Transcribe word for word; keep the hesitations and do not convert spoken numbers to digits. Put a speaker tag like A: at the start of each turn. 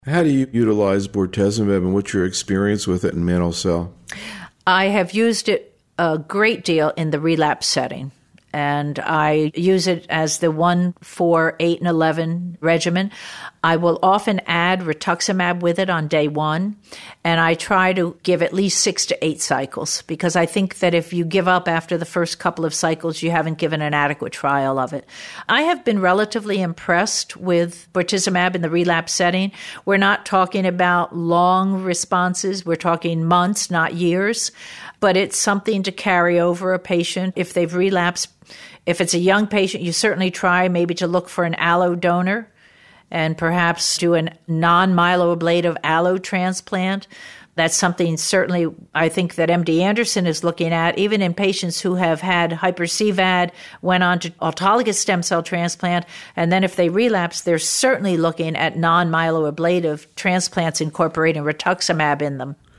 A: How do you utilize bortezomib and what's your experience with it in mantle cell?
B: I have used it a great deal in the relapse setting. And I use it as the one, four, eight, and eleven regimen. I will often add rituximab with it on day one, and I try to give at least six to eight cycles because I think that if you give up after the first couple of cycles, you haven't given an adequate trial of it. I have been relatively impressed with bortezomib in the relapse setting. We're not talking about long responses. We're talking months, not years, but it's something to carry over a patient if they've relapsed. If it's a young patient, you certainly try maybe to look for an allo donor and perhaps do a non-myeloablative allo transplant. That's something certainly I think that M D Anderson is looking at, even in patients who have had hyper-C V A D, went on to autologous stem cell transplant, and then if they relapse, they're certainly looking at non-myeloablative transplants incorporating rituximab in them.